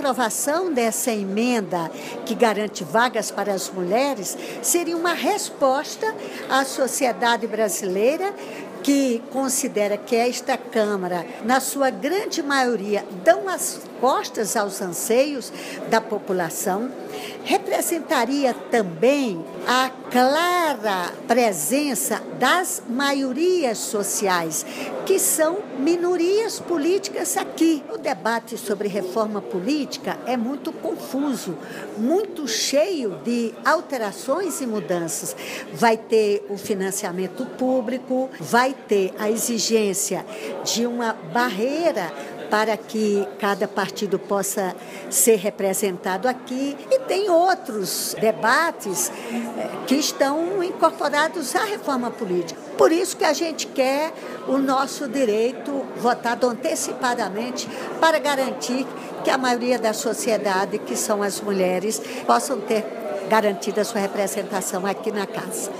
aprovação dessa emenda que garante vagas para as mulheres seria uma resposta à sociedade brasileira, que considera que esta Câmara, na sua grande maioria, dão as costas aos anseios da população, representaria também a clara presença das maiorias sociais, que são minorias políticas aqui. O debate sobre reforma política é muito confuso, muito cheio de alterações e mudanças. Vai ter o financiamento público, vai ter a exigência de uma barreira para que cada partido possa ser representado aqui. E tem outros debates que estão incorporados à reforma política. Por isso que a gente quer o nosso direito votado antecipadamente para garantir que a maioria da sociedade, que são as mulheres, possam ter garantida a sua representação aqui na Casa.